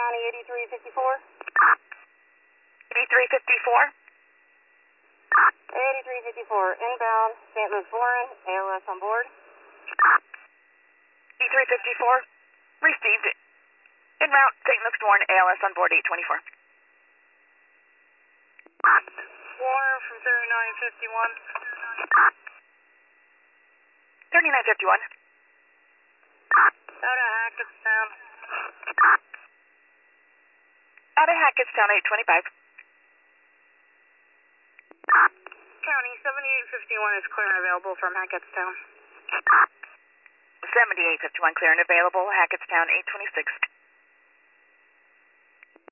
County 8354. 8354. 8354, inbound, St. Louis Warren, ALS on board. 8354. Received. En route, St. Louis Warren, ALS on board 824. Warren from 3951. 3951. Out of Hackettstown. Out of Hackettstown 825. County 7851 is clear and available from Hackettstown. 7851 clear and available, Hackettstown 826.